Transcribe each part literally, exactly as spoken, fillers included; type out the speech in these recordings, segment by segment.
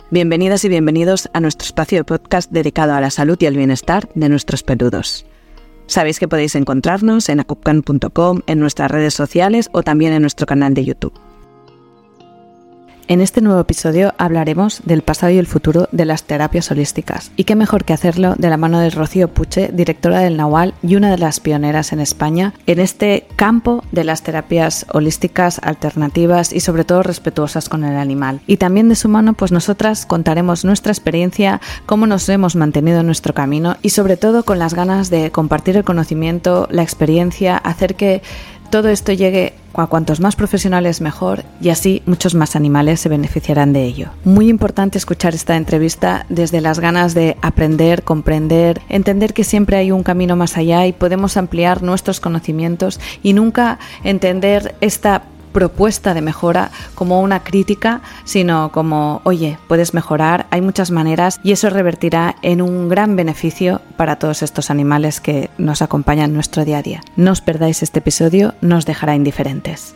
Bienvenidas y bienvenidos a nuestro espacio de podcast dedicado a la salud y el bienestar de nuestros peludos. Sabéis que podéis encontrarnos en acupcan punto com, en nuestras redes sociales o también en nuestro canal de YouTube. En este nuevo episodio hablaremos del pasado y el futuro de las terapias holísticas. Y qué mejor que hacerlo de la mano de Rocío Puche, directora del Nahual y una de las pioneras en España en este campo de las terapias holísticas alternativas y sobre todo respetuosas con el animal. Y también de su mano, pues nosotras contaremos nuestra experiencia, cómo nos hemos mantenido en nuestro camino y sobre todo con las ganas de compartir el conocimiento, la experiencia, hacer que todo esto llegue a cuantos más profesionales mejor y así muchos más animales se beneficiarán de ello. Muy importante escuchar esta entrevista desde las ganas de aprender, comprender, entender que siempre hay un camino más allá y podemos ampliar nuestros conocimientos y nunca entender esta propuesta de mejora como una crítica, sino como, oye, puedes mejorar, hay muchas maneras y eso revertirá en un gran beneficio para todos estos animales que nos acompañan en nuestro día a día. No os perdáis este episodio, no os dejará indiferentes.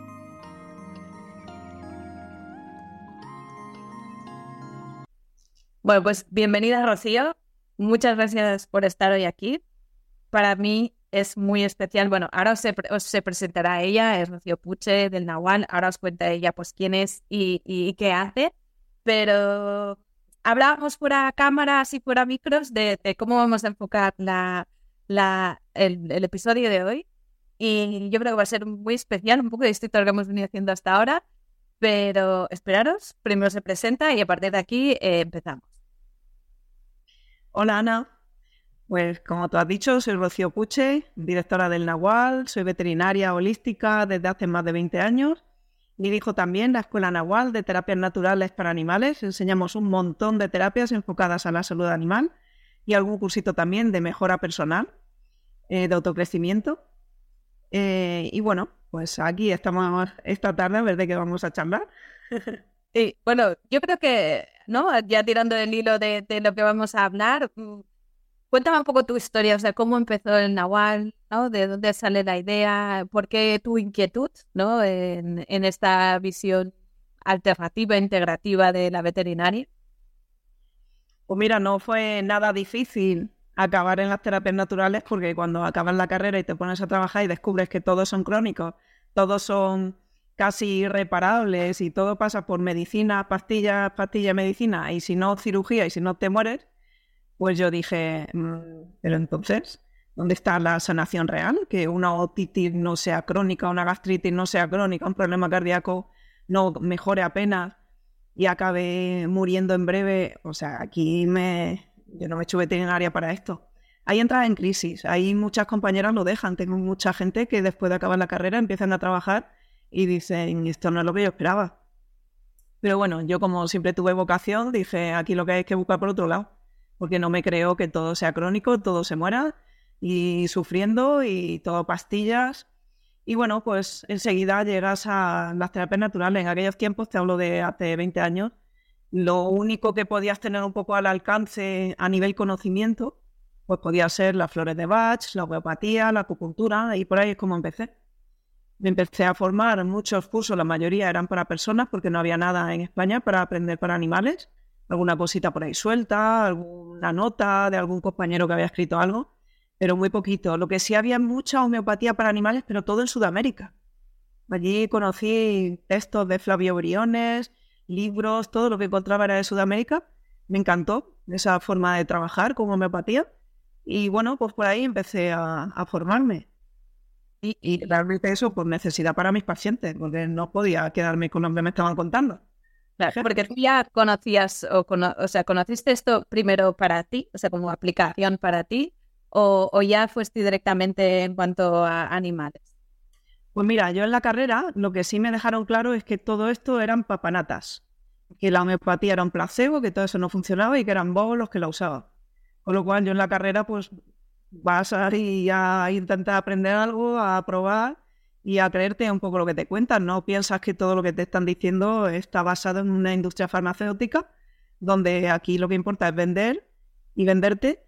Bueno, pues bienvenida, Rocío. Muchas gracias por estar hoy aquí. Para mí es muy especial. Bueno, ahora os se, os se presentará ella, es Rocío Puche del Nahual. Ahora os cuenta ella pues quién es y, y, y qué hace. Pero hablábamos fuera cámaras y fuera micros de, de cómo vamos a enfocar la, la, el, el episodio de hoy. Y yo creo que va a ser muy especial, un poco distinto a lo que hemos venido haciendo hasta ahora. Pero esperaros, primero se presenta y a partir de aquí eh, empezamos. Hola, Ana. Pues como tú has dicho, soy Rocío Puche, directora del Nahual, soy veterinaria holística desde hace más de veinte años. Dirijo también la Escuela Nahual de Terapias Naturales para Animales. Enseñamos un montón de terapias enfocadas a la salud animal y algún cursito también de mejora personal, eh, de autocrecimiento. Eh, y bueno, pues aquí estamos esta tarde a ver de qué vamos a charlar. Sí, bueno, yo creo que, ¿no? Ya tirando del hilo de, de lo que vamos a hablar, cuéntame un poco tu historia, o sea, cómo empezó el Nahual, ¿no? ¿De dónde sale la idea? ¿Por qué tu inquietud, ¿no? En, en esta visión alternativa, integrativa de la veterinaria. Pues mira, no fue nada difícil acabar en las terapias naturales porque cuando acabas la carrera y te pones a trabajar y descubres que todos son crónicos, todos son casi irreparables y todo pasa por medicina, pastillas, pastillas, medicina y si no cirugía y si no te mueres, pues yo dije, mmm, pero entonces, ¿dónde está la sanación real? Que una otitis no sea crónica, una gastritis no sea crónica, un problema cardíaco no mejore apenas y acabe muriendo en breve. O sea, aquí me yo no me he hecho veterinaria para esto. Ahí entras en crisis, ahí muchas compañeras lo dejan. Tengo mucha gente que después de acabar la carrera empiezan a trabajar y dicen, esto no es lo que yo esperaba. Pero bueno, yo como siempre tuve vocación, dije, aquí lo que hay es que buscar por otro lado. Porque no me creo que todo sea crónico, todo se muera y sufriendo y todo pastillas. Y bueno, pues enseguida llegas a las terapias naturales. En aquellos tiempos, te hablo de hace veinte años, lo único que podías tener un poco al alcance a nivel conocimiento, pues podía ser las flores de Bach, la homeopatía, la acupuntura, y por ahí es como empecé. Me empecé a formar muchos cursos, la mayoría eran para personas porque no había nada en España para aprender para animales. Alguna cosita por ahí suelta, alguna nota de algún compañero que había escrito algo, pero muy poquito. Lo que sí había mucha homeopatía para animales, pero todo en Sudamérica. Allí conocí textos de Flavio Briones, libros, todo lo que encontraba era de Sudamérica. Me encantó esa forma de trabajar con homeopatía y bueno, pues por ahí empecé a, a formarme. Y, y realmente eso por necesidad para mis pacientes, porque no podía quedarme con lo que me estaban contando. Claro, porque tú ya conocías, o, cono- o sea, ¿conociste esto primero para ti, o sea, como aplicación para ti, o, o ya fuiste directamente en cuanto a animales? Pues mira, yo en la carrera lo que sí me dejaron claro es que todo esto eran papanatas, que la homeopatía era un placebo, que todo eso no funcionaba y que eran bobos los que la usaban. Con lo cual yo en la carrera pues vas a ir a intentar aprender algo, a probar y a creerte un poco lo que te cuentan. No piensas que todo lo que te están diciendo está basado en una industria farmacéutica, donde aquí lo que importa es vender y venderte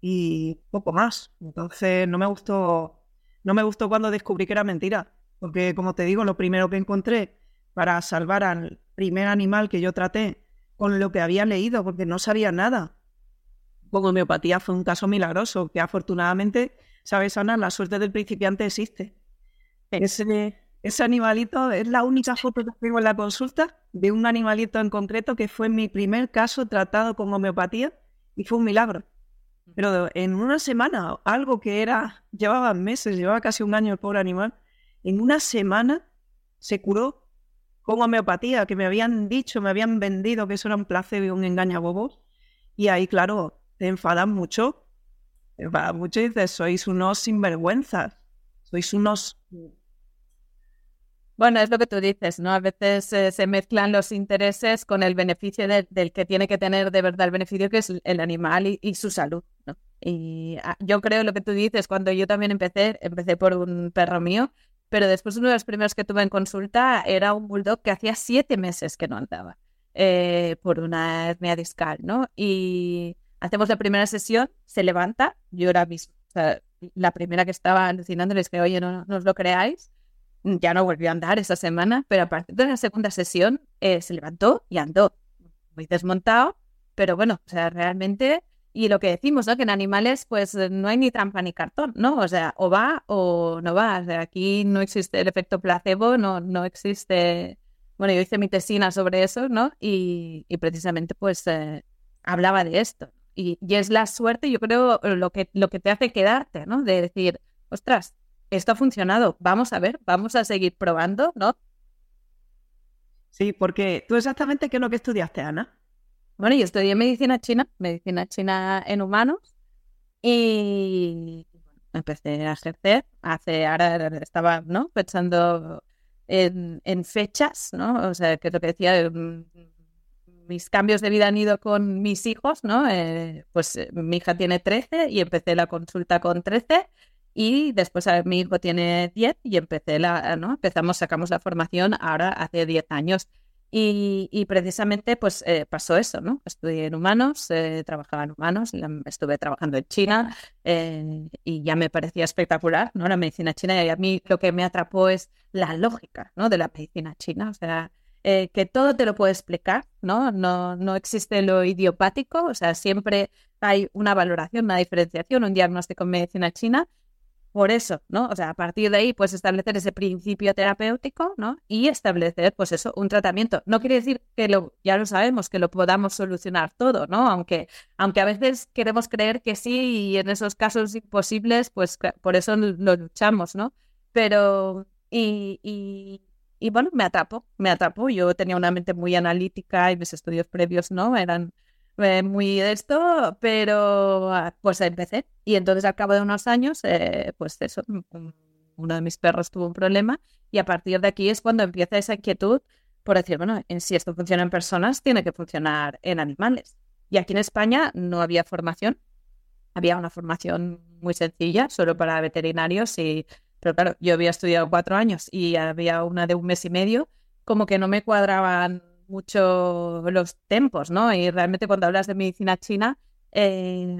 y poco más. Entonces no me gustó, no me gustó cuando descubrí que era mentira, porque como te digo, lo primero que encontré para salvar al primer animal que yo traté con lo que había leído, porque no sabía nada. Con homeopatía fue un caso milagroso, que afortunadamente, sabes, Ana, la suerte del principiante existe. Ese, ese animalito es la única foto que tengo en la consulta de un animalito en concreto que fue mi primer caso tratado con homeopatía y fue un milagro. Pero en una semana, algo que era, llevaba meses, llevaba casi un año el pobre animal, en una semana se curó con homeopatía, que me habían dicho, me habían vendido que eso era un placebo y un engañabobos. Y ahí, claro, te enfadas mucho, te enfadas mucho y dices, sois unos sinvergüenzas, sois unos... Bueno, es lo que tú dices, ¿no? A veces eh, se mezclan los intereses con el beneficio de, del que tiene que tener de verdad el beneficio, que es el animal y, y su salud, ¿no? Y ah, yo creo lo que tú dices, cuando yo también empecé, empecé por un perro mío, pero después uno de los primeros que tuve en consulta era un bulldog que hacía siete meses que no andaba eh, por una hernia discal, ¿no? Y hacemos la primera sesión, se levanta, yo era mismo, o sea, la primera que estaba alucinando, les dije, oye, no, no os lo creáis. Ya no volvió a andar esa semana, pero a partir de la segunda sesión eh, se levantó y andó muy desmontado, pero bueno, o sea, realmente, y lo que decimos, ¿no? Que en animales pues no hay ni trampa ni cartón, ¿no? O sea, o va o no va, o sea, aquí no existe el efecto placebo, no, no existe, bueno, yo hice mi tesina sobre eso, ¿no? Y, y precisamente pues eh, hablaba de esto, y, y es la suerte, yo creo, lo que, lo que te hace quedarte, ¿no? De decir, ostras, esto ha funcionado, vamos a ver, vamos a seguir probando, ¿no? Sí, porque tú exactamente qué es lo que estudiaste, Ana. Bueno, yo estudié medicina china, medicina china en humanos y empecé a ejercer. Hace, ahora estaba, ¿no? Pensando en, en fechas, ¿no? O sea, que es lo que decía, mis cambios de vida han ido con mis hijos, ¿no? Eh, pues eh, mi hija tiene trece y empecé la consulta con trece. Y después a, mi hijo tiene diez y empecé la, ¿no? Empezamos, sacamos la formación ahora hace diez años. Y, y precisamente pues eh, pasó eso, ¿no? Estudié en humanos, eh, trabajaba en humanos, la, estuve trabajando en China eh, y ya me parecía espectacular, ¿no? La medicina china, y a mí lo que me atrapó es la lógica, ¿no? De la medicina china, o sea, eh, que todo te lo puede explicar, ¿no? No, no existe lo idiopático, o sea, siempre hay una valoración, una diferenciación, un diagnóstico en medicina china. Por eso, ¿no? O sea, a partir de ahí, pues establecer ese principio terapéutico, ¿no? Y establecer, pues eso, un tratamiento. No quiere decir que lo, ya lo sabemos, que lo podamos solucionar todo, ¿no? Aunque, aunque a veces queremos creer que sí y en esos casos imposibles, pues por eso lo luchamos, ¿no? Pero, y, y, y bueno, me atrapó, me atrapó. Yo tenía una mente muy analítica y mis estudios previos, ¿no? Eran Eh, muy de esto, pero pues empecé. Y entonces al cabo de unos años, eh, pues eso, uno de mis perros tuvo un problema y a partir de aquí es cuando empieza esa inquietud por decir, bueno, en, si esto funciona en personas, tiene que funcionar en animales. Y aquí en España no había formación, había una formación muy sencilla, solo para veterinarios, y, pero claro, yo había estudiado cuatro años y había una de un mes y medio, como que no me cuadraban mucho los tiempos, ¿no? Y realmente cuando hablas de medicina china, eh,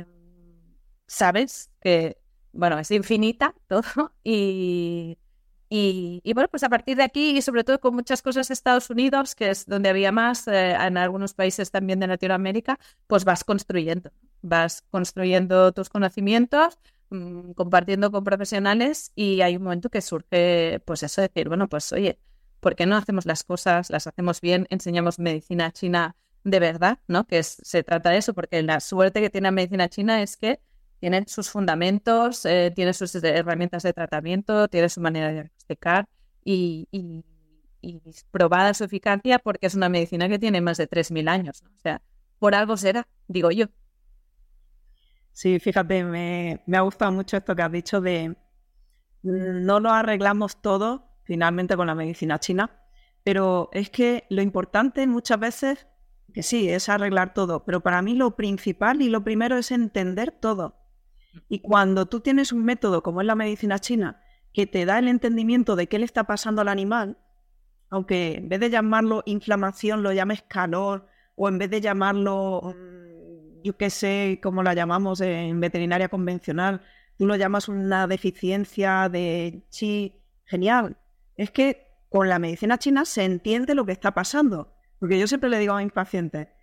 sabes que, bueno, es infinita todo y, y, y, bueno, pues a partir de aquí y sobre todo con muchas cosas de Estados Unidos, que es donde había más, eh, en algunos países también de Latinoamérica, pues vas construyendo, vas construyendo tus conocimientos, mmm, compartiendo con profesionales y hay un momento que surge, pues eso, decir, bueno, pues oye, ¿por qué no hacemos las cosas, las hacemos bien, enseñamos medicina china de verdad, ¿no? Que es, se trata de eso, porque la suerte que tiene la medicina china es que tiene sus fundamentos, eh, tiene sus herramientas de tratamiento, tiene su manera de diagnosticar y, y, y probada su eficacia porque es una medicina que tiene más de tres mil años, ¿no? O sea, por algo será, digo yo. Sí, fíjate, me, me ha gustado mucho esto que has dicho de no lo arreglamos todo finalmente con la medicina china, pero es que lo importante muchas veces, que sí, es arreglar todo, pero para mí lo principal y lo primero es entender todo. Y cuando tú tienes un método como es la medicina china, que te da el entendimiento de qué le está pasando al animal, aunque en vez de llamarlo inflamación lo llames calor, o en vez de llamarlo, yo qué sé, como la llamamos en veterinaria convencional, tú lo llamas una deficiencia de chi, genial. Es que con la medicina china se entiende lo que está pasando. Porque yo siempre le digo a mis pacientes,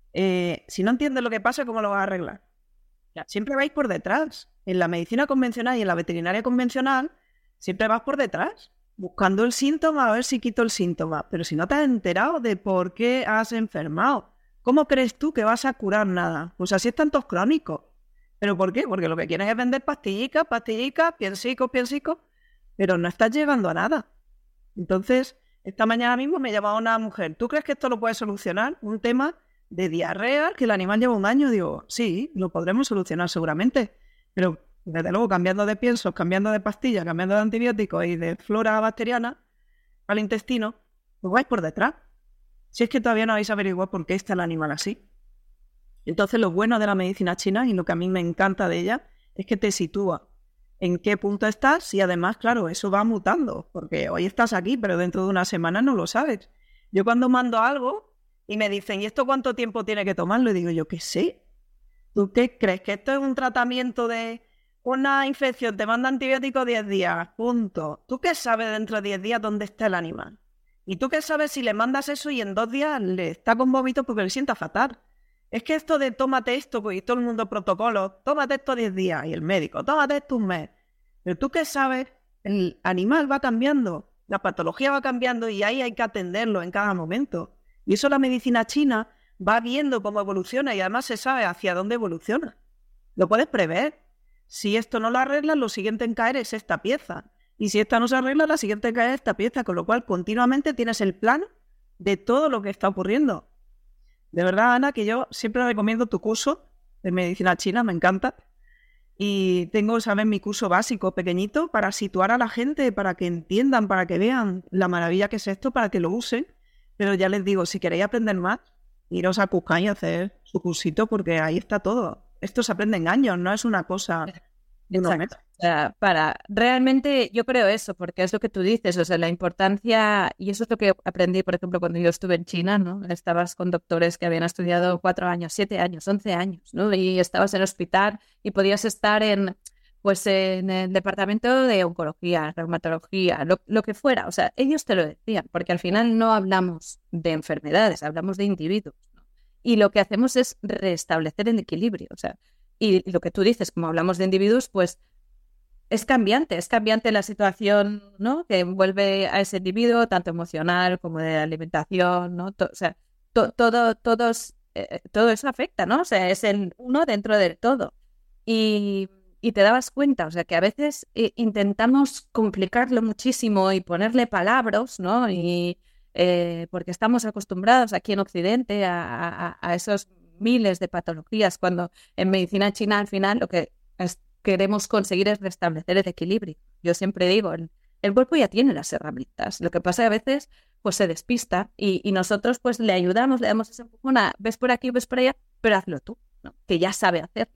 Eh, si no entiendes lo que pasa, ¿cómo lo vas a arreglar? Siempre vais por detrás. En la medicina convencional y en la veterinaria convencional, siempre vas por detrás, buscando el síntoma, a ver si quito el síntoma. Pero si no te has enterado de por qué has enfermado, ¿cómo crees tú que vas a curar nada? Pues así están todos crónicos. ¿Pero por qué? Porque lo que quieren es vender pastillicas, pastillicas, piensicos, piensicos, pero no estás llegando a nada. Entonces, esta mañana mismo me llamaba una mujer. ¿Tú crees que esto lo puede solucionar? Un tema de diarrea que el animal lleva un año. Digo, sí, lo podremos solucionar seguramente. Pero, desde luego, cambiando de piensos, cambiando de pastillas, cambiando de antibióticos y de flora bacteriana al intestino, pues vais por detrás. Si es que todavía no habéis averiguado por qué está el animal así. Entonces, lo bueno de la medicina china y lo que a mí me encanta de ella es que te sitúa en qué punto estás y además, claro, eso va mutando, porque hoy estás aquí, pero dentro de una semana no lo sabes. Yo cuando mando algo y me dicen, ¿y esto cuánto tiempo tiene que tomarlo? Y digo, yo qué sé. ¿Tú qué crees? ¿Que esto es un tratamiento de una infección? Te manda antibiótico diez días, punto. ¿Tú qué sabes dentro de diez días dónde está el animal? ¿Y tú qué sabes si le mandas eso y en dos días le está con vómitos porque le sienta fatal? Es que esto de tómate esto, pues, y todo el mundo protocolo, tómate esto diez días, y el médico, tómate esto un mes. Pero tú qué sabes, el animal va cambiando, la patología va cambiando y ahí hay que atenderlo en cada momento. Y eso la medicina china va viendo cómo evoluciona y además se sabe hacia dónde evoluciona. Lo puedes prever. Si esto no lo arreglas, lo siguiente en caer es esta pieza. Y si esta no se arregla, la siguiente en caer es esta pieza, con lo cual continuamente tienes el plan de todo lo que está ocurriendo. De verdad, Ana, que yo siempre recomiendo tu curso de medicina china, me encanta. Y tengo, ¿sabes?, mi curso básico pequeñito para situar a la gente, para que entiendan, para que vean la maravilla que es esto, para que lo usen. Pero ya les digo, si queréis aprender más, iros a Kukai y hacer su cursito, porque ahí está todo. Esto se aprende en años, no es una cosa de unos meses. O sea, para realmente yo creo eso, porque es lo que tú dices, o sea, la importancia, y eso es lo que aprendí, por ejemplo, cuando yo estuve en China, ¿no? Estabas con doctores que habían estudiado cuatro años, siete años, once años, ¿no? Y estabas en el hospital y podías estar en, pues, en el departamento de oncología, reumatología, lo, lo que fuera. O sea, ellos te lo decían, porque al final no hablamos de enfermedades, hablamos de individuos, ¿no? Y lo que hacemos es restablecer el equilibrio, o sea, y, y lo que tú dices, como hablamos de individuos, pues es cambiante, es cambiante la situación, ¿no?, que envuelve a ese individuo, tanto emocional como de alimentación, ¿no? To- o sea, to- todo, todos, eh, todo eso afecta, ¿no? O sea, es el uno dentro del todo. Y, y te dabas cuenta, o sea, que a veces eh, intentamos complicarlo muchísimo y ponerle palabras, ¿no? Y eh, porque estamos acostumbrados aquí en Occidente a, a, a esos miles de patologías, cuando en medicina china al final lo que es, queremos conseguir es restablecer el equilibrio. Yo siempre digo, el, el cuerpo ya tiene las herramientas. Lo que pasa es que a veces pues se despista y, y nosotros pues le ayudamos, le damos ese empujón a, ves por aquí, ves por allá, pero hazlo tú, ¿no?, que ya sabe hacerlo.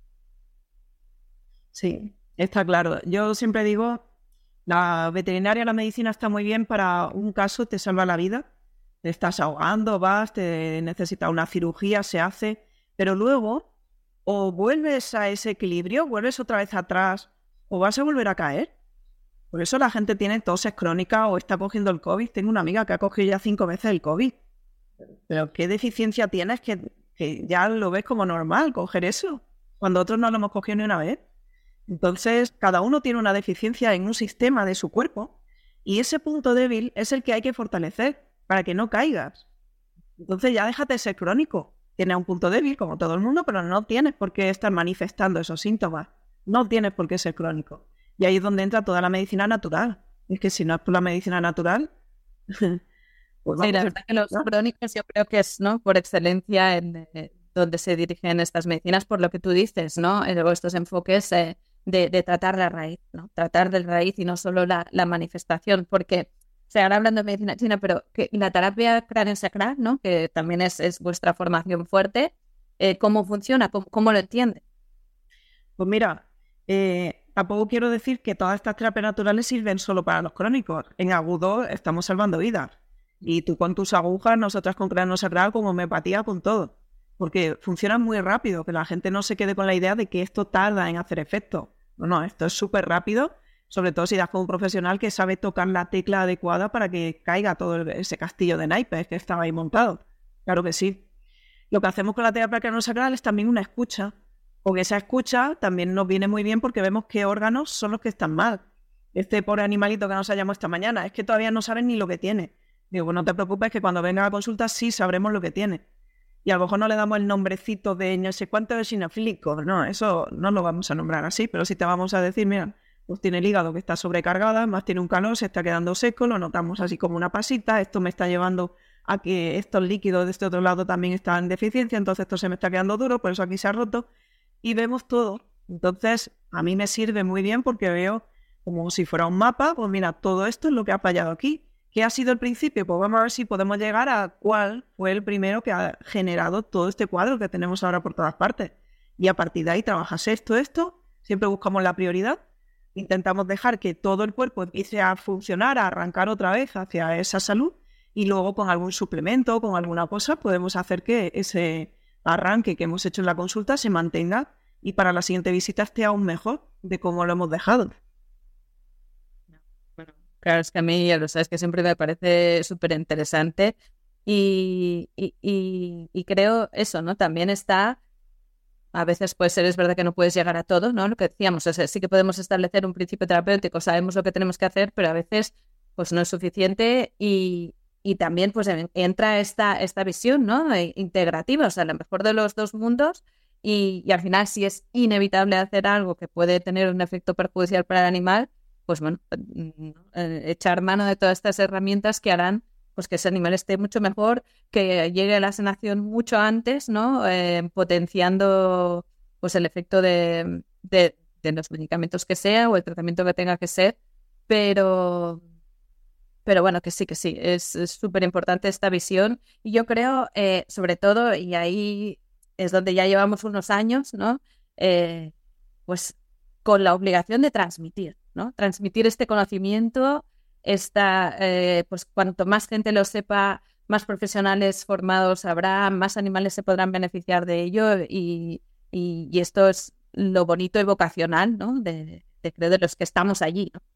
Sí, está claro. Yo siempre digo, la veterinaria, la medicina está muy bien para un caso, te salva la vida. Te estás ahogando, vas, te necesitas una cirugía, se hace, pero luego o vuelves a ese equilibrio, vuelves otra vez atrás, o vas a volver a caer. Por eso la gente tiene toses crónicas o está cogiendo el COVID. Tengo una amiga que ha cogido ya cinco veces el COVID. Pero ¿qué deficiencia tienes que, que ya lo ves como normal coger eso, cuando otros no lo hemos cogido ni una vez? Entonces, cada uno tiene una deficiencia en un sistema de su cuerpo y ese punto débil es el que hay que fortalecer para que no caigas. Entonces ya déjate de ser crónico. Tienes un punto débil, como todo el mundo, pero no tienes por qué estar manifestando esos síntomas. No tienes por qué ser crónico. Y ahí es donde entra toda la medicina natural. Es que si no es por la medicina natural... pues sí, la verdad que los ¿no? crónicos yo creo que es, ¿no?, por excelencia en eh, donde se dirigen estas medicinas, por lo que tú dices, ¿no? Luego estos enfoques eh, de, de tratar la raíz, ¿no? Tratar de raíz y no solo la, la manifestación, porque... O sea, ahora hablando de medicina china, pero que la terapia craneosacral, ¿no?, que también es, es vuestra formación fuerte, eh, ¿cómo funciona? ¿Cómo, cómo lo entiende? Pues mira, eh, tampoco quiero decir que todas estas terapias naturales sirven solo para los crónicos. En agudo estamos salvando vidas. Y tú con tus agujas, nosotras con craneosacral, con homeopatía, con todo. Porque funciona muy rápido, que la gente no se quede con la idea de que esto tarda en hacer efecto. No, no, esto es súper rápido. Sobre todo si das con un profesional que sabe tocar la tecla adecuada para que caiga todo ese castillo de naipes que estaba ahí montado. Claro que sí. Lo que hacemos con la terapia craneosacral es también una escucha. Con esa escucha también nos viene muy bien porque vemos qué órganos son los que están mal. Este pobre animalito que nos ha llamado esta mañana, es que todavía no saben ni lo que tiene. Digo, pues no te preocupes que cuando venga a la consulta sí sabremos lo que tiene. Y a lo mejor no le damos el nombrecito de no sé cuánto de sinofílico. No, eso no lo vamos a nombrar así, pero sí te vamos a decir, mira, pues tiene el hígado que está sobrecargado, además tiene un calor, se está quedando seco, lo notamos así como una pasita, esto me está llevando a que estos líquidos de este otro lado también están en deficiencia, entonces esto se me está quedando duro, por eso aquí se ha roto, y vemos todo. Entonces, a mí me sirve muy bien porque veo como si fuera un mapa, pues mira, todo esto es lo que ha fallado aquí. ¿Qué ha sido el principio? Pues vamos a ver si podemos llegar a cuál fue el primero que ha generado todo este cuadro que tenemos ahora por todas partes. Y a partir de ahí trabajas esto, esto, siempre buscamos la prioridad, intentamos dejar que todo el cuerpo empiece a funcionar, a arrancar otra vez hacia esa salud, y luego con algún suplemento, con alguna cosa, podemos hacer que ese arranque que hemos hecho en la consulta se mantenga y para la siguiente visita esté aún mejor de cómo lo hemos dejado. Bueno, claro, es que a mí, ya lo sabes, que siempre me parece súper interesante y, y, y, y creo eso, ¿no? También está, a veces puede ser, es verdad que no puedes llegar a todo, ¿no? Lo que decíamos, es, sí que podemos establecer un principio terapéutico, sabemos lo que tenemos que hacer, pero a veces pues no es suficiente y Y también pues entra esta, esta visión, ¿no? Integrativa, o sea, lo mejor de los dos mundos y, y al final si es inevitable hacer algo que puede tener un efecto perjudicial para el animal, pues bueno, echar mano de todas estas herramientas que harán pues que ese animal esté mucho mejor, que llegue a la sanación mucho antes, ¿no? Eh, potenciando pues el efecto de, de, de los medicamentos que sea o el tratamiento que tenga que ser, pero... Pero bueno, que sí, que sí, es súper importante esta visión. Y yo creo, eh, sobre todo, y ahí es donde ya llevamos unos años, ¿no? Eh, pues con la obligación de transmitir, ¿no? Transmitir este conocimiento, esta, eh, pues cuanto más gente lo sepa, más profesionales formados habrá, más animales se podrán beneficiar de ello y, y, y esto es lo bonito y vocacional, ¿no? De, de, creo, de los que estamos allí, ¿no?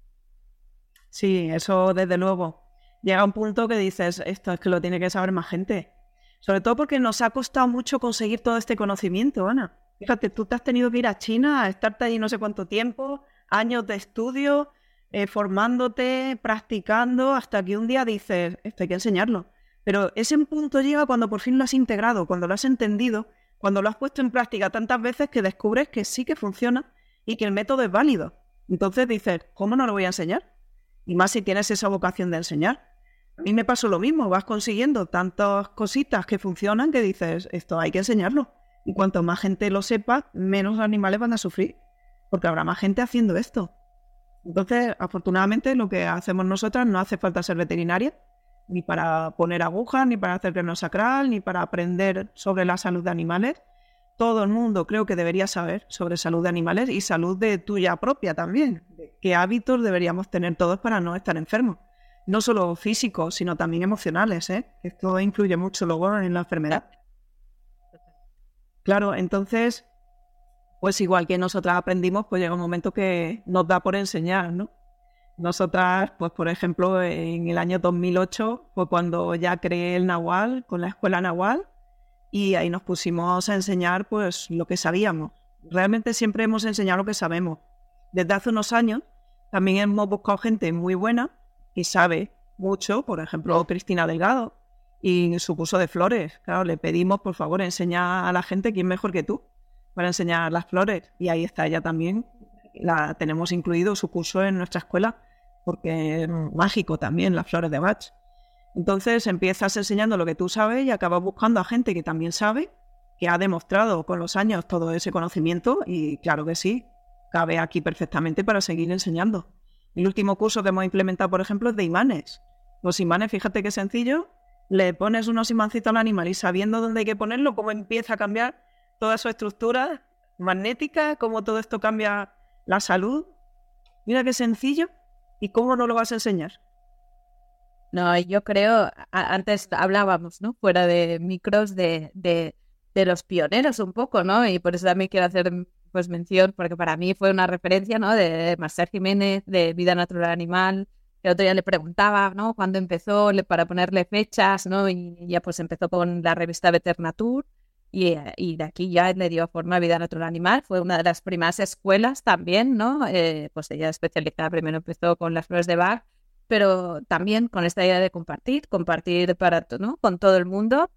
Sí, eso desde luego. Llega un punto que dices, esto es que lo tiene que saber más gente. Sobre todo porque nos ha costado mucho conseguir todo este conocimiento, Ana. Fíjate, tú te has tenido que ir a China, a estarte allí no sé cuánto tiempo, años de estudio, eh, formándote, practicando, hasta que un día dices, esto hay que enseñarlo. Pero ese punto llega cuando por fin lo has integrado, cuando lo has entendido, cuando lo has puesto en práctica tantas veces que descubres que sí que funciona y que el método es válido. Entonces dices, ¿cómo no lo voy a enseñar? Y más si tienes esa vocación de enseñar. A mí me pasó lo mismo, vas consiguiendo tantas cositas que funcionan que dices, esto hay que enseñarlo. Y cuanto más gente lo sepa, menos animales van a sufrir, porque habrá más gente haciendo esto. Entonces, afortunadamente, lo que hacemos nosotras no hace falta ser veterinaria, ni para poner agujas, ni para hacer craneosacral, ni para aprender sobre la salud de animales. Todo el mundo creo que debería saber sobre salud de animales y salud de tuya propia también. ¿Qué hábitos deberíamos tener todos para no estar enfermos? No solo físicos, sino también emocionales, ¿eh? Esto influye mucho luego en la enfermedad. Claro, entonces, pues igual que nosotras aprendimos, pues llega un momento que nos da por enseñar, ¿no? Nosotras, pues por ejemplo, en el año dos mil ocho, fue cuando ya creé el Nahual, con la escuela Nahual, y ahí nos pusimos a enseñar pues lo que sabíamos. Realmente siempre hemos enseñado lo que sabemos. Desde hace unos años también hemos buscado gente muy buena que sabe mucho, por ejemplo Cristina Delgado, y su curso de flores. Claro, le pedimos por favor enseñar a la gente quién mejor que tú para enseñar las flores. Y ahí está ella también. La tenemos incluido su curso en nuestra escuela porque es mágico también, las flores de Bach. Entonces empiezas enseñando lo que tú sabes y acabas buscando a gente que también sabe, que ha demostrado con los años todo ese conocimiento y claro que sí, cabe aquí perfectamente para seguir enseñando. El último curso que hemos implementado, por ejemplo, es de imanes. Los imanes, fíjate qué sencillo, le pones unos imancitos al animal y sabiendo dónde hay que ponerlo, cómo empieza a cambiar toda su estructura magnética, cómo todo esto cambia la salud. Mira qué sencillo. ¿Y cómo no lo vas a enseñar? No, yo creo, a, antes hablábamos, ¿no? Fuera de micros de, de, de los pioneros un poco, ¿no? Y por eso también quiero hacer pues mención, porque para mí fue una referencia, ¿no? De Marcel Jiménez, de Vida Natural Animal, el otro día le preguntaba, ¿no? Cuándo empezó, le, para ponerle fechas, ¿no? Y ya pues empezó con la revista Veternatur y, y de aquí ya le dio forma a Vida Natural Animal. Fue una de las primeras escuelas también, ¿no? Eh, pues ella especializada primero empezó con las flores de Bach, pero también con esta idea de compartir, compartir para, ¿no? Con todo el mundo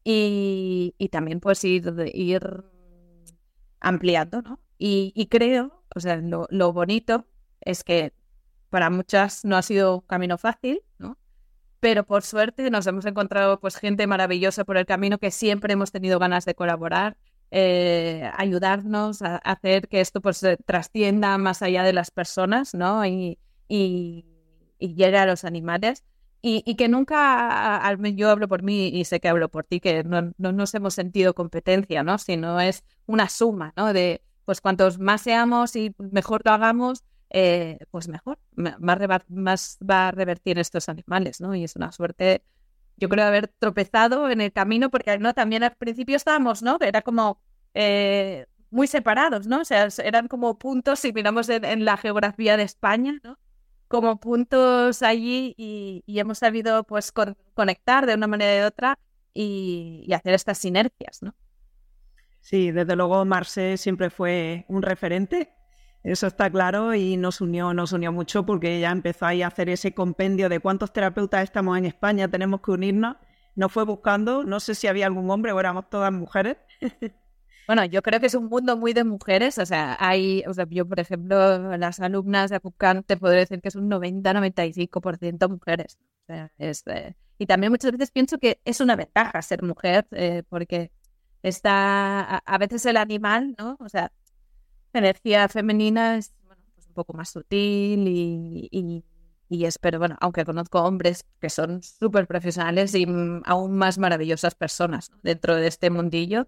y, y también pues ir, ir ampliando, ¿no? Y, y creo, o sea, lo, lo bonito es que para muchas no ha sido un camino fácil, ¿no? Pero por suerte nos hemos encontrado pues gente maravillosa por el camino que siempre hemos tenido ganas de colaborar, eh, ayudarnos a, a hacer que esto pues trascienda más allá de las personas, ¿no? Y, y, y llegue a los animales. Y, y que nunca, al menos yo hablo por mí y sé que hablo por ti, que no, no nos hemos sentido competencia, ¿no? Sino es una suma, ¿no? De pues cuantos más seamos y mejor lo hagamos, Eh, pues mejor, más, reba- más va a revertir estos animales, ¿no? Y es una suerte, yo creo, haber tropezado en el camino, porque no también al principio estábamos, ¿no? Era como eh, muy separados, ¿no? O sea, eran como puntos, si miramos en, en la geografía de España, ¿no? Como puntos allí y, y hemos sabido, pues, con, conectar de una manera u de otra y, y hacer estas sinergias, ¿no? Sí, desde luego Marcé siempre fue un referente. Eso está claro y nos unió, nos unió mucho porque ella empezó ahí a hacer ese compendio de cuántos terapeutas estamos en España, tenemos que unirnos. Nos fue buscando, no sé si había algún hombre o éramos todas mujeres. Bueno, yo creo que es un mundo muy de mujeres, o sea, hay, o sea, yo por ejemplo, las alumnas de Acucán te podría decir que es un noventa a noventa y cinco por ciento mujeres. O sea, es, eh, y también muchas veces pienso que es una ventaja ser mujer, eh, porque está, a, a veces el animal, ¿no? O sea, la energía femenina es, bueno, pues un poco más sutil y, y, y es, pero bueno, aunque conozco hombres que son súper profesionales y mm, aún más maravillosas personas, ¿no? Dentro de este mundillo.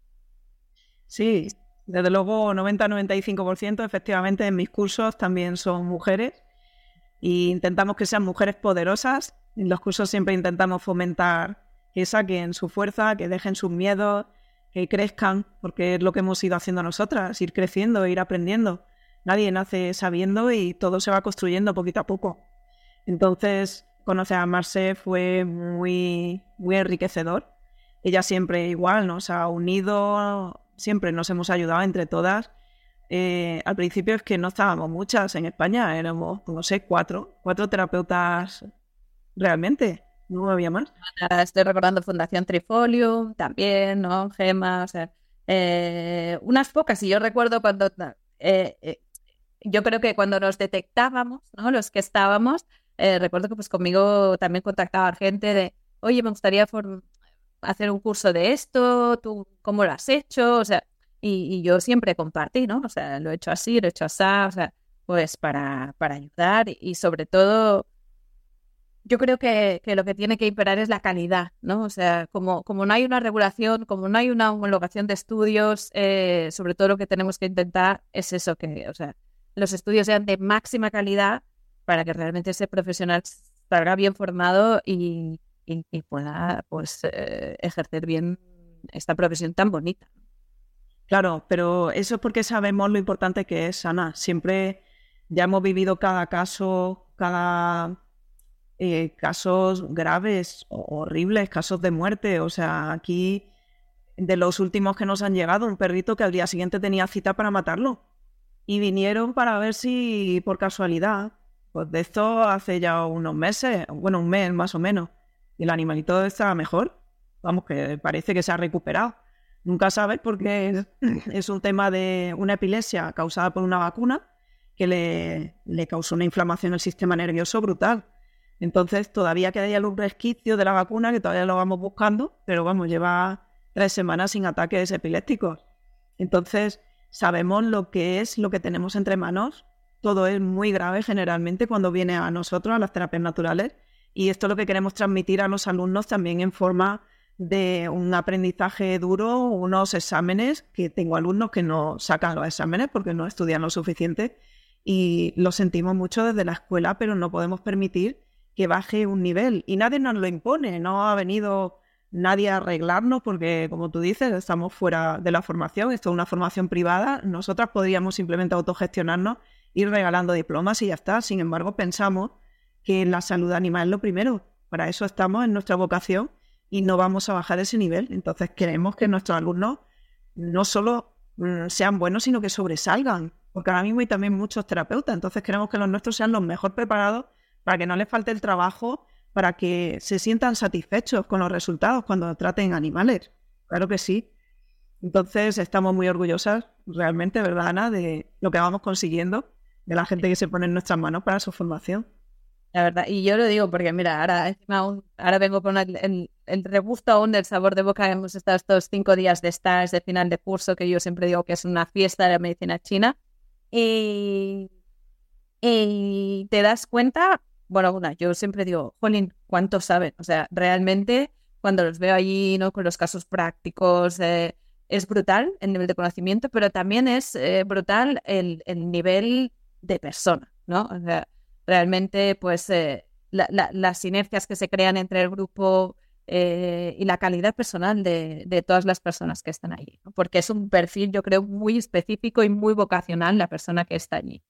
Sí, desde luego noventa a noventa y cinco por ciento efectivamente en mis cursos también son mujeres y intentamos que sean mujeres poderosas. En los cursos siempre intentamos fomentar que saquen su fuerza, que dejen sus miedos, que crezcan, porque es lo que hemos ido haciendo nosotras, ir creciendo, ir aprendiendo. Nadie nace sabiendo y todo se va construyendo poquito a poco. Entonces, conocer a Marcé fue muy, muy enriquecedor. Ella siempre igual nos ha unido, siempre nos hemos ayudado entre todas. Eh, al principio es que no estábamos muchas en España, éramos, no sé, cuatro, cuatro terapeutas realmente. No había más. Estoy recordando Fundación Trifolium también, ¿no? Gema, o sea, eh, unas pocas. Y yo recuerdo cuando, eh, eh, yo creo que cuando nos detectábamos, ¿no? Los que estábamos, eh, recuerdo que pues conmigo también contactaba gente de, oye, me gustaría for- hacer un curso de esto, ¿tú cómo lo has hecho? O sea, y, y yo siempre compartí, ¿no? O sea, lo he hecho así, lo he hecho así, o sea, pues para, para ayudar y, y sobre todo yo creo que, que lo que tiene que imperar es la calidad, ¿no? O sea, como, como no hay una regulación, como no hay una homologación de estudios, eh, sobre todo lo que tenemos que intentar es eso, que, o sea, los estudios sean de máxima calidad para que realmente ese profesional salga bien formado y, y, y pueda, pues, eh, ejercer bien esta profesión tan bonita. Claro, pero eso es porque sabemos lo importante que es, Ana. Siempre ya hemos vivido cada caso, cada... Eh, casos graves, horribles, casos de muerte. O sea, aquí de los últimos que nos han llegado, un perrito que al día siguiente tenía cita para matarlo. Y vinieron para ver si por casualidad, pues de esto hace ya unos meses, bueno, un mes más o menos, y el animalito está mejor. Vamos, que parece que se ha recuperado. Nunca sabes porque es, es un tema de una epilepsia causada por una vacuna que le, le causó una inflamación del sistema nervioso brutal. Entonces todavía queda ahí algún resquicio de la vacuna que todavía lo vamos buscando, pero vamos, lleva tres semanas sin ataques epilépticos. Entonces sabemos lo que es lo que tenemos entre manos. Todo es muy grave generalmente cuando viene a nosotros, a las terapias naturales, y esto es lo que queremos transmitir a los alumnos también en forma de un aprendizaje duro, unos exámenes, que tengo alumnos que no sacan los exámenes porque no estudian lo suficiente y lo sentimos mucho desde la escuela, pero no podemos permitir que baje un nivel y nadie nos lo impone, no ha venido nadie a arreglarnos porque, como tú dices, estamos fuera de la formación, esto es una formación privada, nosotras podríamos simplemente autogestionarnos, ir regalando diplomas y ya está. Sin embargo, pensamos que la salud animal es lo primero. Para eso estamos en nuestra vocación y no vamos a bajar ese nivel. Entonces queremos que nuestros alumnos no solo mm, sean buenos, sino que sobresalgan. Porque ahora mismo hay también muchos terapeutas. Entonces queremos que los nuestros sean los mejor preparados para que no les falte el trabajo, para que se sientan satisfechos con los resultados cuando traten animales. Claro que sí. Entonces estamos muy orgullosas, realmente, ¿verdad, Ana?, de lo que vamos consiguiendo, de la gente que se pone en nuestras manos para su formación. La verdad, y yo lo digo porque, mira, ahora encima aún, ahora vengo con el, el, el regusto aún del sabor de boca. Hemos estado estos cinco días de stage de final de curso, que yo siempre digo que es una fiesta de la medicina china, y, y te das cuenta, bueno, una, yo siempre digo, jolín, ¿cuánto saben? O sea, realmente, cuando los veo allí, ¿no?, con los casos prácticos, eh, es brutal el nivel de conocimiento, pero también es eh, brutal el, el nivel de persona, ¿no? O sea, realmente, pues, eh, la, la, las sinergias que se crean entre el grupo eh, y la calidad personal de, de todas las personas que están allí, ¿no? Porque es un perfil, yo creo, muy específico y muy vocacional la persona que está allí.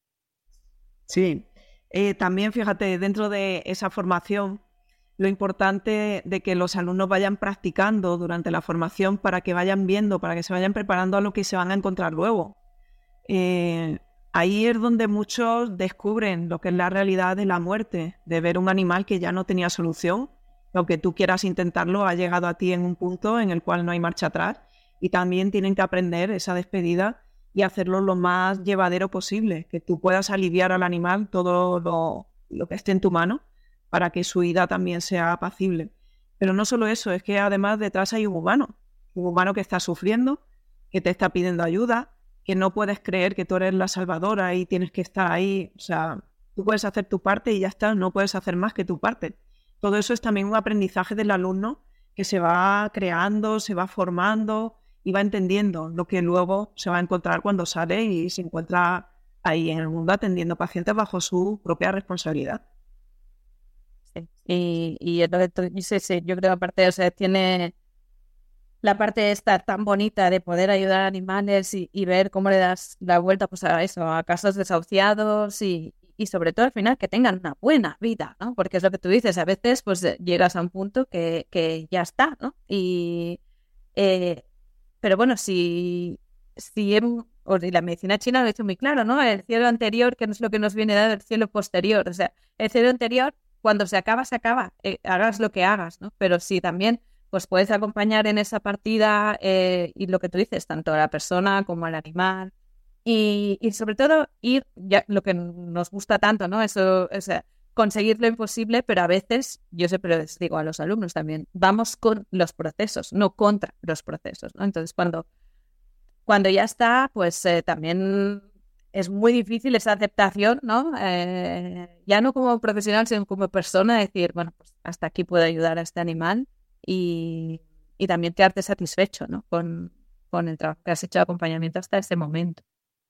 Sí. Eh, también, fíjate, dentro de esa formación, lo importante de que los alumnos vayan practicando durante la formación para que vayan viendo, para que se vayan preparando a lo que se van a encontrar luego. Eh, ahí es donde muchos descubren lo que es la realidad de la muerte, de ver un animal que ya no tenía solución, aunque tú quieras intentarlo, ha llegado a ti en un punto en el cual no hay marcha atrás, y también tienen que aprender esa despedida y hacerlo lo más llevadero posible, que tú puedas aliviar al animal todo lo, lo que esté en tu mano, para que su ida también sea apacible. Pero no solo eso, es que además detrás hay un humano, un humano que está sufriendo, que te está pidiendo ayuda, que no puedes creer que tú eres la salvadora y tienes que estar ahí. O sea, tú puedes hacer tu parte y ya está, no puedes hacer más que tu parte. Todo eso es también un aprendizaje del alumno que se va creando, se va formando y va entendiendo lo que luego se va a encontrar cuando sale y se encuentra ahí en el mundo atendiendo pacientes bajo su propia responsabilidad. Sí. Y, y es lo que tú dices, sí, yo creo que aparte, o sea, tiene la parte esta tan bonita de poder ayudar a animales y, y ver cómo le das la vuelta, pues, a eso, a casos desahuciados y, y sobre todo al final que tengan una buena vida, ¿no? Porque es lo que tú dices, a veces pues llegas a un punto que, que ya está, ¿no? Y eh, pero bueno, si, si en, o la medicina china lo ha dicho muy claro, ¿no? El cielo anterior, que no es lo que nos viene a dar el cielo posterior. O sea, el cielo anterior, cuando se acaba, se acaba, eh, hagas lo que hagas, ¿no? Pero si también pues puedes acompañar en esa partida eh, y lo que tú dices, tanto a la persona como al animal, y, y sobre todo ir, ya lo que nos gusta tanto, ¿no? Eso, o sea, conseguir lo imposible, pero a veces, yo siempre les digo a los alumnos también, vamos con los procesos, no contra los procesos, ¿no? Entonces, cuando, cuando ya está, pues eh, también es muy difícil esa aceptación, ¿no? Eh, ya no como profesional, sino como persona, decir, bueno, pues hasta aquí puedo ayudar a este animal y, y también quedarte satisfecho, ¿no? Con, con el trabajo que has hecho de acompañamiento hasta ese momento.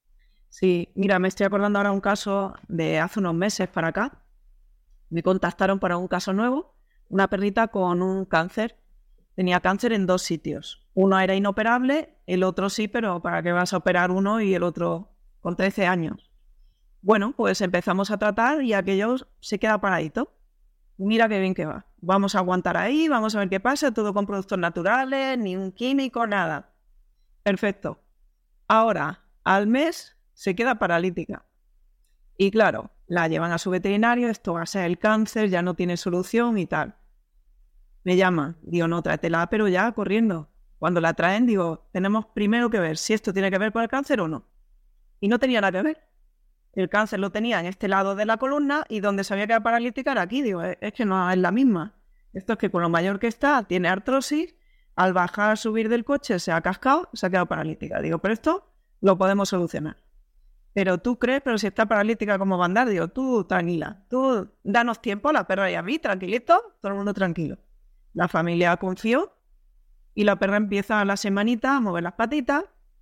Sí, mira, me estoy acordando ahora un caso de hace unos meses para acá. Me contactaron para un caso nuevo, una perrita con un cáncer. Tenía cáncer en dos sitios. Uno era inoperable, el otro sí, pero ¿para qué vas a operar uno y el otro con trece años? Bueno, pues empezamos a tratar y aquello se queda paradito. Mira qué bien que va. Vamos a aguantar ahí, vamos a ver qué pasa, todo con productos naturales, ni un químico, nada. Perfecto. Ahora, al mes, se queda paralítica. Y claro, la llevan a su veterinario, esto va a ser el cáncer, ya no tiene solución y tal. Me llaman, digo, no, tráetela, pero ya corriendo. Cuando la traen, digo, tenemos primero que ver si esto tiene que ver con el cáncer o no. Y no tenía nada que ver. El cáncer lo tenía en este lado de la columna y donde se había quedado paralítica era aquí. Digo, es que no es la misma. Esto es que con lo mayor que está, tiene artrosis, al bajar, subir del coche se ha cascado, se ha quedado paralítica. Digo, pero esto lo podemos solucionar. Pero tú crees, pero si está paralítica, ¿cómo va a andar? Digo, tú tranquila, tú danos tiempo a la perra y a mí, tranquilito, todo el mundo tranquilo. La familia confió y la perra empieza a la semanita a mover las patitas,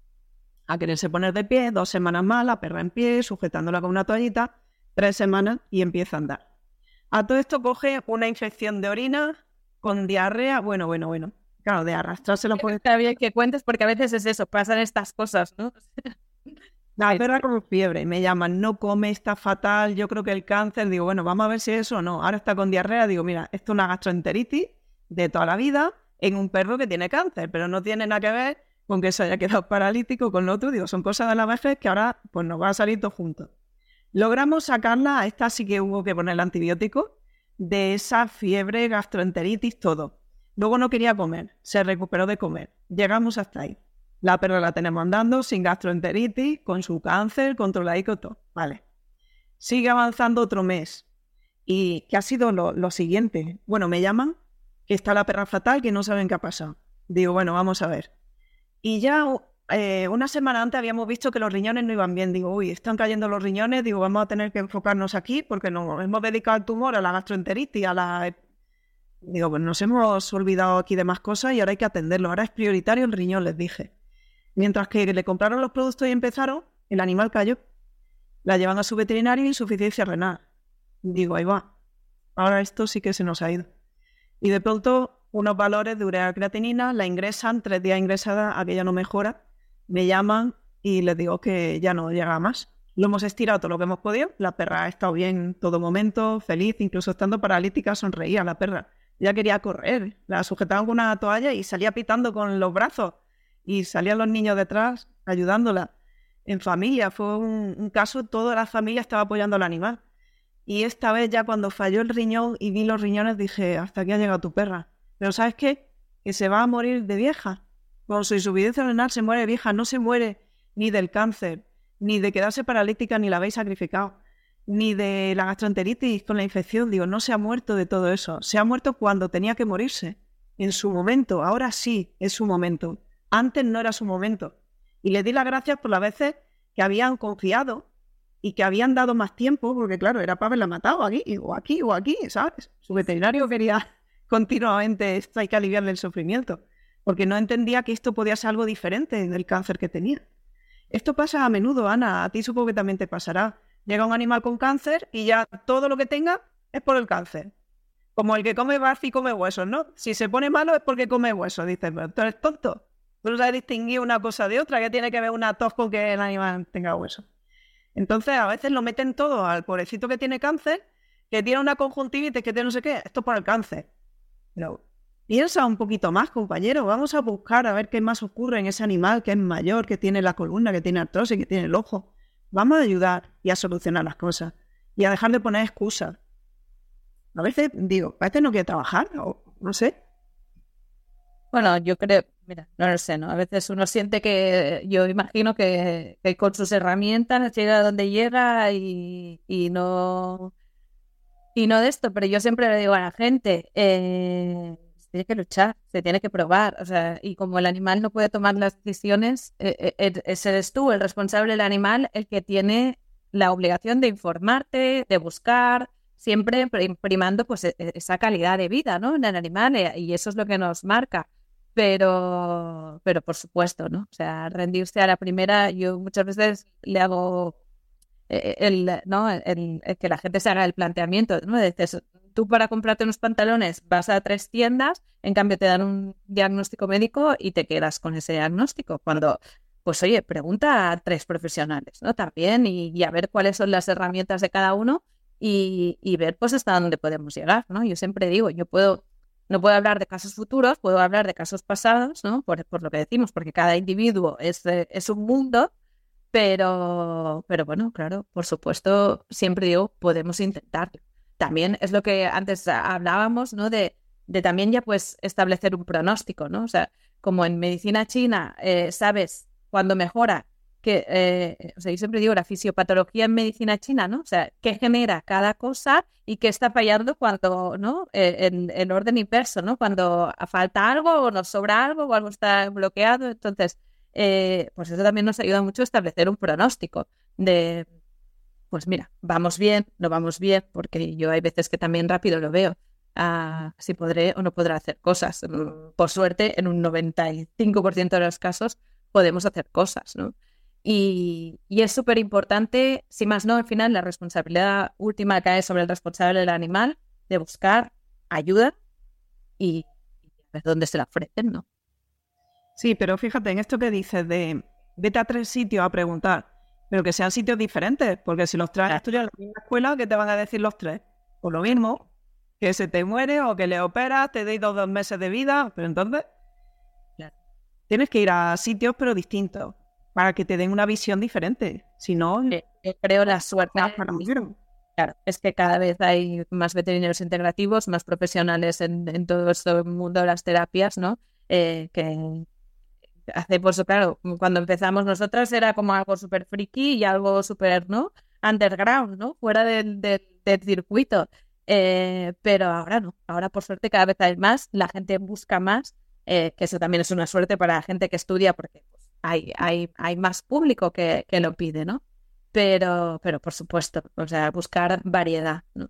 a quererse poner de pie, dos semanas más, la perra en pie, sujetándola con una toallita, tres semanas y empieza a andar. A todo esto coge una infección de orina con diarrea, bueno, bueno, bueno. Claro, de arrastrárselo por... Está bien que cuentes porque a veces es eso, pasan estas cosas, ¿no? La perra con fiebre, me llaman, no come, está fatal, yo creo que el cáncer, digo, bueno, vamos a ver si es eso o no. Ahora está con diarrea, digo, mira, esto es una gastroenteritis de toda la vida en un perro que tiene cáncer, pero no tiene nada que ver con que se haya quedado paralítico con lo otro, digo, son cosas de la vejez que ahora pues nos va a salir todo juntos. Logramos sacarla, a esta sí que hubo que ponerle antibiótico, de esa fiebre, gastroenteritis, todo. Luego no quería comer, se recuperó de comer, llegamos hasta ahí. La perra la tenemos andando sin gastroenteritis, con su cáncer, controladico todo. Vale. Sigue avanzando otro mes. ¿Y qué ha sido lo, lo siguiente? Bueno, me llaman, que está la perra fatal, que no saben qué ha pasado. Digo, bueno, vamos a ver. Y ya eh, una semana antes habíamos visto que los riñones no iban bien. Digo, uy, están cayendo los riñones. Digo, vamos a tener que enfocarnos aquí porque nos hemos dedicado al tumor, a la gastroenteritis, a la... Digo, pues nos hemos olvidado aquí de más cosas y ahora hay que atenderlo. Ahora es prioritario el riñón, les dije. Mientras que le compraron los productos y empezaron, el animal cayó. La llevan a su veterinario y insuficiencia renal. Digo, ahí va. Ahora esto sí que se nos ha ido. Y de pronto, unos valores de urea creatinina, la ingresan, tres días ingresada, aquella no mejora. Me llaman y les digo que ya no llega más. Lo hemos estirado todo lo que hemos podido. La perra ha estado bien en todo momento, feliz, incluso estando paralítica, sonreía la perra. Ya quería correr. La sujetaban con una toalla y salía pitando con los brazos. Y salían los niños detrás ayudándola. En familia, fue un, un caso, toda la familia estaba apoyando al animal. Y esta vez ya cuando falló el riñón y vi los riñones dije, hasta aquí ha llegado tu perra. Pero ¿sabes qué? Que se va a morir de vieja. Con su insuficiencia renal se muere de vieja, no se muere ni del cáncer, ni de quedarse paralítica, ni la habéis sacrificado, ni de la gastroenteritis con la infección. Digo, no se ha muerto de todo eso. Se ha muerto cuando tenía que morirse. En su momento, ahora sí es su momento. Antes no era su momento. Y le di las gracias por las veces que habían confiado y que habían dado más tiempo, porque claro, era para haberla matado aquí, o aquí, o aquí, ¿sabes? Su veterinario quería continuamente esto, hay que aliviarle el sufrimiento, porque no entendía que esto podía ser algo diferente del cáncer que tenía. Esto pasa a menudo, Ana, a ti supongo que también te pasará. Llega un animal con cáncer y ya todo lo que tenga es por el cáncer. Como el que come barza y come huesos, ¿no? Si se pone malo es porque come huesos, dices, pero tú eres tonto. Tú no sabes distinguir una cosa de otra, que tiene que ver una tos con que el animal tenga hueso. Entonces, a veces lo meten todo al pobrecito que tiene cáncer, que tiene una conjuntivitis, que tiene no sé qué, esto es por el cáncer. Pero piensa un poquito más, compañero, vamos a buscar a ver qué más ocurre en ese animal que es mayor, que tiene la columna, que tiene artrosis, que tiene el ojo. Vamos a ayudar y a solucionar las cosas y a dejar de poner excusas. A veces digo, a veces no quiere trabajar, o no sé. Bueno, yo creo, mira, no lo sé, ¿no? A veces uno siente que, yo imagino que, que con sus herramientas llega a donde llega y, y no y no de esto, pero yo siempre le digo a la gente, eh, se tiene que luchar, se tiene que probar, o sea, y como el animal no puede tomar las decisiones, eh, eh, ese eres tú, el responsable del animal, el que tiene la obligación de informarte, de buscar, siempre primando pues esa calidad de vida, ¿no? En el animal, y eso es lo que nos marca. Pero, pero por supuesto, ¿no? O sea, rendirse a la primera, yo muchas veces le hago el, ¿no? el, el que la gente se haga el planteamiento, ¿no? Dices, tú para comprarte unos pantalones vas a tres tiendas, en cambio te dan un diagnóstico médico y te quedas con ese diagnóstico. Cuando, pues oye, pregunta a tres profesionales, ¿no? También, y, y a ver cuáles son las herramientas de cada uno y, y ver pues hasta dónde podemos llegar, ¿no? Yo siempre digo, yo puedo No puedo hablar de casos futuros, puedo hablar de casos pasados, ¿no? Por, por lo que decimos, porque cada individuo es, eh, es un mundo, pero, pero bueno, claro, por supuesto, siempre digo, podemos intentarlo. También es lo que antes hablábamos, ¿no? De, de también ya pues establecer un pronóstico, ¿no? O sea, como en medicina china eh, sabes cuándo mejora, que, eh, o sea, yo siempre digo la fisiopatología en medicina china, ¿no? O sea, qué genera cada cosa y qué está fallando cuando, ¿no? En, en orden inverso, ¿no? Cuando falta algo o nos sobra algo o algo está bloqueado. Entonces, eh, pues eso también nos ayuda mucho a establecer un pronóstico de, pues mira, vamos bien, no vamos bien, porque yo hay veces que también rápido lo veo. Uh, si podré o no podré hacer cosas. Por suerte, en un noventa y cinco por ciento de los casos podemos hacer cosas, ¿no? Y, y es súper importante, si más no, al final la responsabilidad última cae sobre el responsable del animal, de buscar ayuda y, y ver dónde se la ofrecen, ¿no? Sí, pero fíjate en esto que dices de vete a tres sitios a preguntar pero que sean sitios diferentes, porque si los traes a estudiar en la misma escuela, ¿qué te van a decir los tres? Pues lo mismo, que se te muere o que le operas, te doy dos, dos meses de vida, pero entonces claro, tienes que ir a sitios pero distintos para que te den una visión diferente, si no... Eh, eh, creo la suerte... Claro, es que cada vez hay más veterinarios integrativos, más profesionales en, en todo este mundo de las terapias, ¿no? Eh, que hace, pues claro, cuando empezamos nosotras era como algo súper friki y algo súper, ¿no? Underground, ¿no? Fuera del, del, del circuito. Eh, pero ahora no, ahora por suerte cada vez hay más, la gente busca más, eh, que eso también es una suerte para la gente que estudia porque pues, hay, hay, hay más público que, que lo pide, ¿no? Pero, pero por supuesto, o sea, buscar variedad, ¿no?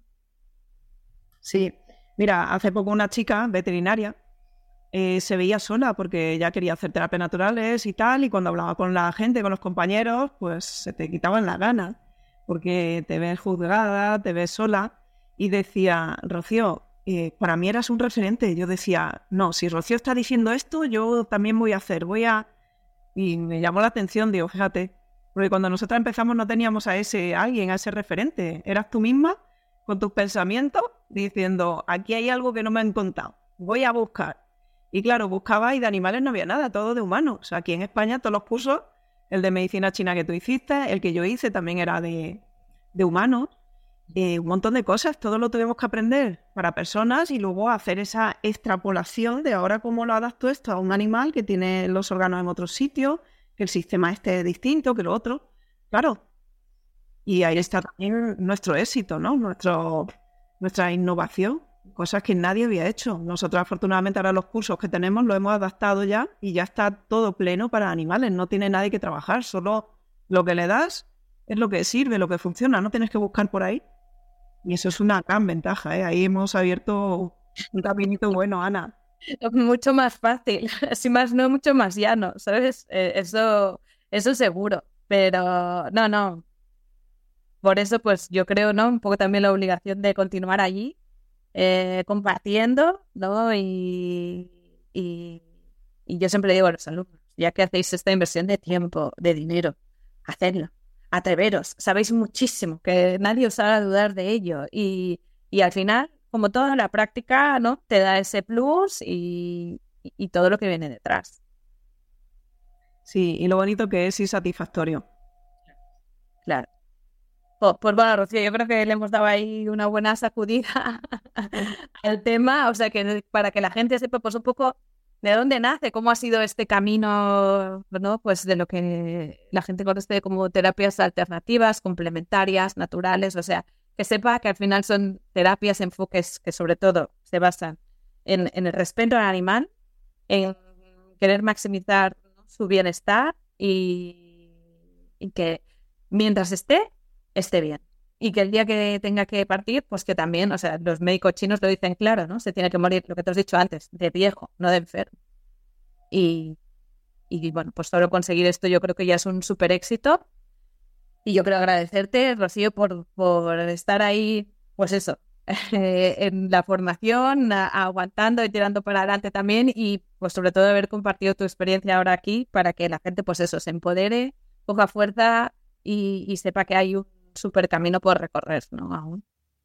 Sí, mira, hace poco una chica veterinaria eh, se veía sola porque ella quería hacer terapias naturales y tal, y cuando hablaba con la gente, con los compañeros, pues se te quitaban las ganas, porque te ves juzgada, te ves sola, y decía, Rocío, eh, para mí eras un referente. Yo decía, no, si Rocío está diciendo esto, yo también voy a hacer, voy a... Y me llamó la atención, digo, fíjate, porque cuando nosotros empezamos no teníamos a ese alguien, a ese referente. Eras tú misma con tus pensamientos diciendo, aquí hay algo que no me han contado, voy a buscar. Y claro, buscaba y de animales no había nada, todo de humanos. O sea, aquí en España todos los cursos, el de medicina china que tú hiciste, el que yo hice también era de, de humanos. Eh, un montón de cosas, todo lo tuvimos que aprender para personas y luego hacer esa extrapolación de ahora cómo lo adapto esto a un animal que tiene los órganos en otro sitio, que el sistema esté distinto que lo otro, claro. Y ahí está también nuestro éxito, ¿no? Nuestro, nuestra innovación, cosas que nadie había hecho. Nosotros afortunadamente ahora los cursos que tenemos los hemos adaptado ya y ya está todo pleno para animales, no tiene nadie que trabajar, solo lo que le das es lo que sirve, lo que funciona, no tienes que buscar por ahí. Y eso es una gran ventaja, ¿eh? Ahí hemos abierto un caminito bueno, Ana. Mucho más fácil, así más no, mucho más llano, ¿sabes? Eh, eso, eso seguro, pero no, no. Por eso, pues yo creo, ¿no? Un poco también la obligación de continuar allí, eh, compartiendo, ¿no? Y, y, y yo siempre digo a los alumnos, ya que hacéis esta inversión de tiempo, de dinero, hacedlo. Atreveros, sabéis muchísimo, que nadie os haga dudar de ello y, y al final, como toda la práctica, ¿no? Te da ese plus y, y, y todo lo que viene detrás. Sí, y lo bonito que es y satisfactorio. Claro. Oh, pues bueno, Rocío, yo creo que le hemos dado ahí una buena sacudida al tema, o sea, que para que la gente sepa pues un poco de dónde nace, cómo ha sido este camino, ¿no? Pues de lo que la gente conoce como terapias alternativas, complementarias, naturales, o sea, que sepa que al final son terapias, enfoques que sobre todo se basan en, en el respeto al animal, en querer maximizar, ¿no? Su bienestar y, y que mientras esté, esté bien. Y que el día que tenga que partir, pues que también, o sea, los médicos chinos lo dicen claro, ¿no? Se tiene que morir, lo que te has dicho antes, de viejo, no de enfermo. Y, y bueno, pues solo conseguir esto yo creo que ya es un súper éxito. Y yo quiero agradecerte, Rocío, por, por estar ahí, pues eso, en la formación, a, aguantando y tirando para adelante también. Y pues sobre todo haber compartido tu experiencia ahora aquí para que la gente, pues eso, se empodere, coja fuerza y, y sepa que hay un súper camino por recorrer, ¿no? Aún.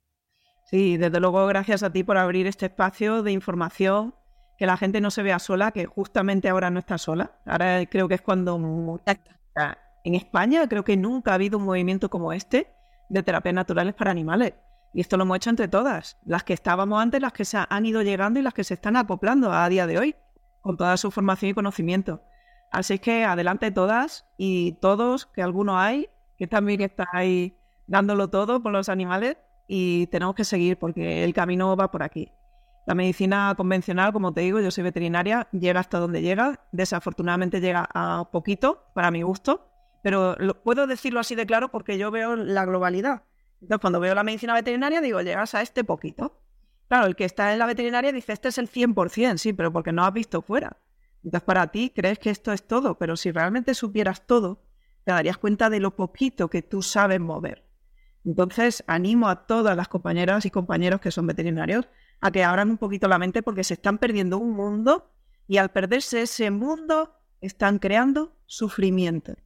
Sí, desde luego gracias a ti por abrir este espacio de información, que la gente no se vea sola, que justamente ahora no está sola. Ahora creo que es cuando... Exacto. En España creo que nunca ha habido un movimiento como este de terapias naturales para animales. Y esto lo hemos hecho entre todas. Las que estábamos antes, las que se han ido llegando y las que se están acoplando a día de hoy, con toda su formación y conocimiento. Así es que adelante todas y todos, que algunos hay, que también estáis dándolo todo por los animales y tenemos que seguir porque el camino va por aquí. La medicina convencional, como te digo, yo soy veterinaria, llega hasta donde llega. Desafortunadamente llega a poquito, para mi gusto, pero lo, puedo decirlo así de claro porque yo veo la globalidad. Entonces, cuando veo la medicina veterinaria, digo, llegas a este poquito. Claro, el que está en la veterinaria dice, este es el cien por ciento, sí, pero porque no has visto fuera. Entonces, para ti, crees que esto es todo, pero si realmente supieras todo, te darías cuenta de lo poquito que tú sabes mover. Entonces, animo a todas las compañeras y compañeros que son veterinarios a que abran un poquito la mente porque se están perdiendo un mundo y al perderse ese mundo están creando sufrimiento.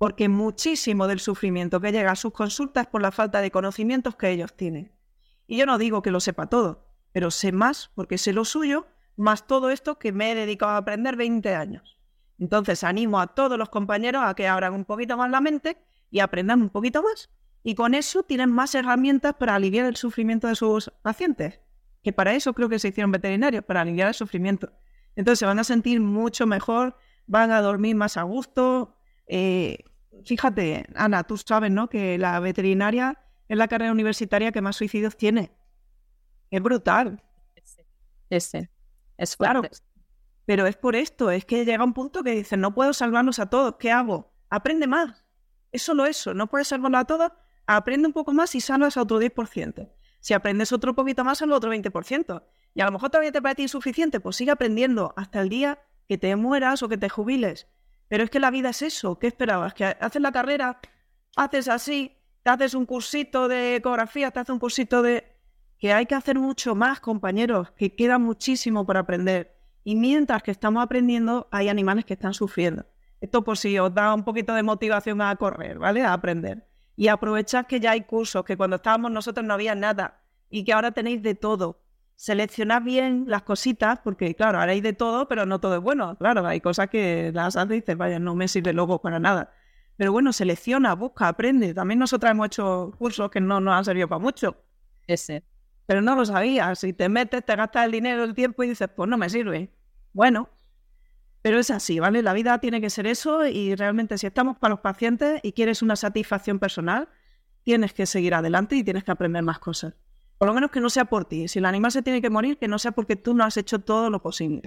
porque muchísimo del sufrimiento que llega a sus consultas es por la falta de conocimientos que ellos tienen. Y yo no digo que lo sepa todo, pero sé más porque sé lo suyo, más todo esto que me he dedicado a aprender veinte años. Entonces animo a todos los compañeros a que abran un poquito más la mente y aprendan un poquito más. Y con eso tienen más herramientas para aliviar el sufrimiento de sus pacientes. Que para eso creo que se hicieron veterinarios, para aliviar el sufrimiento. Entonces se van a sentir mucho mejor, van a dormir más a gusto. Eh, fíjate, Ana, tú sabes, ¿no?, que la veterinaria es la carrera universitaria que más suicidios tiene. Es brutal. Sí, sí. Es fuerte. Claro, pero es por esto, es que llega un punto que dicen, no puedo salvarlos a todos, ¿qué hago? Aprende más. Es solo eso, no puedes salvarlos a todos, aprende un poco más y salvas a otro diez por ciento. Si aprendes otro poquito más, salva otro veinte por ciento. Y a lo mejor todavía te parece insuficiente, pues sigue aprendiendo hasta el día que te mueras o que te jubiles. Pero es que la vida es eso. ¿Qué esperabas? Que haces la carrera, haces así, te haces un cursito de ecografía, te haces un cursito de... Que hay que hacer mucho más, compañeros, que queda muchísimo por aprender. Y mientras que estamos aprendiendo, hay animales que están sufriendo. Esto por si os da un poquito de motivación a correr, ¿vale? A aprender. Y aprovechad que ya hay cursos, que cuando estábamos nosotros no había nada y que ahora tenéis de todo. Seleccionad bien las cositas, porque claro, ahora hay de todo, pero no todo es bueno. Claro, hay cosas que las haces y dices, vaya, no me sirve luego para nada. Pero bueno, selecciona, busca, aprende. También nosotras hemos hecho cursos que no nos han servido para mucho. Ese. Pero no lo sabías. Si te metes, te gastas el dinero, el tiempo y dices, pues no me sirve. Bueno, pero es así, ¿vale? La vida tiene que ser eso y realmente si estamos para los pacientes y quieres una satisfacción personal, tienes que seguir adelante y tienes que aprender más cosas. Por lo menos que no sea por ti. Si el animal se tiene que morir, que no sea porque tú no has hecho todo lo posible.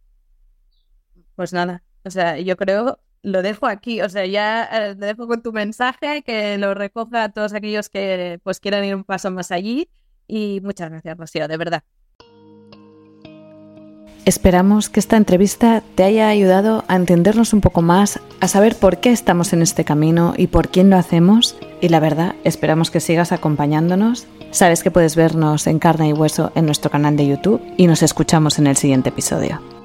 Pues nada, o sea, yo creo, lo dejo aquí, o sea, ya eh, lo dejo con tu mensaje, que lo recoja a todos aquellos que pues quieran ir un paso más allí. Y muchas gracias, Rocío, de verdad. Esperamos que esta entrevista te haya ayudado a entendernos un poco más, a saber por qué estamos en este camino y por quién lo hacemos. Y la verdad, esperamos que sigas acompañándonos. Sabes que puedes vernos en carne y hueso en nuestro canal de YouTube y nos escuchamos en el siguiente episodio.